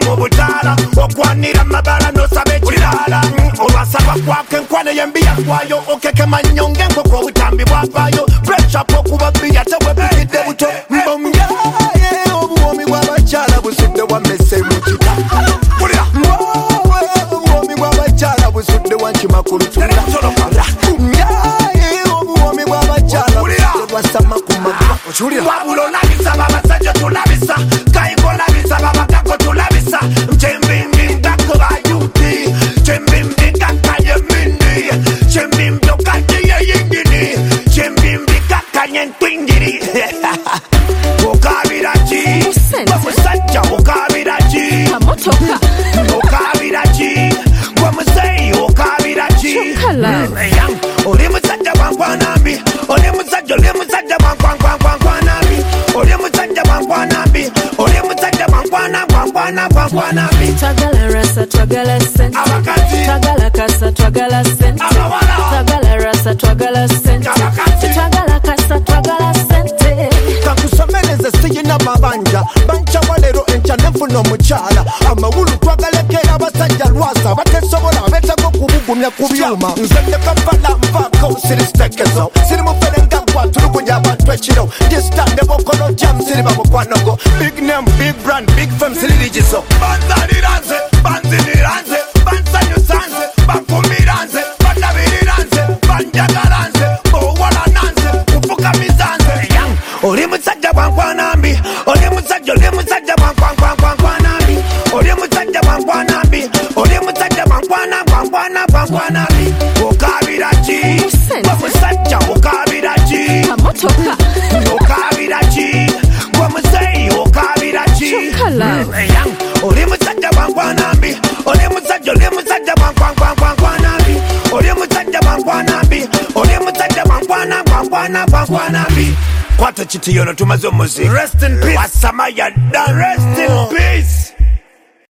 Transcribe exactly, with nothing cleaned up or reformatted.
mu butaala okwanira mabala n'osaba ekirala olwasaba kwako enkwana y'embiya kwayo okekema nnyo ng'enkoko obutambi bwavaayo pressure okuba bbiya tewebigidde buto mbomyaye obuwomi bw'abakyala busudde wammese mu kita mwowe obuwomi bw'abakyala busudde wankima ku lutula myaye obuwomi bw'abakyala busudde wasama ku magwa wabula olabisa babasajja tulabisa kayiko olabisa babagako tulabisa mkyembimbi ndako bayuti kyembimbi kakanye mini kyembimbi okanye yeyingini kyembimbi kakanye ntwingiri okabira ki omusajja okabira ki okabira ki gwemuzeyi okabira ki oli musajja wankwanambi oli musajja oli musajja wankwankwankwanambi oli musajja wankwanambi oli musajja wankwana wankwana wankwanambi twagala rasa twagala sente twagala kasa twagala sente twagala rasa twagala sente twagala kasa twagala sente kakusomereze siyina mabanja bancawa leero enkya nenfuna omukyala amawulu twagalekera abasajja lwasa batesobola beetaaga okubugumya ku byuma nze ndekafala nvaako siritekezo siri muferenga gwatulugunya abantu ekiro ndisitande bokolo jam siri bamukwanogo big name big brand big fame siririgizo banzaliranze banziniranze bansanyusanze bankumiranze bandabiriranze banjagaranze owalananze kufukamizanze oli musajja wankwanambi oli musajja oli musajja wankwankwankwanambi oli musajja wankwanambi oli musajja wankwana wankwana wankwanambi okabira ki gwemusajja okabira ki okabira ki gwemuzeyi okabira ki oli musajja wankwanambi oli musajja oli musajja wankwankwankwanambi oli musajja wankwanambi oli musajja wankwana wankwana wankwanambi kwata kiti yono tumaze omuziki rest in peace wasamaya done rest in peace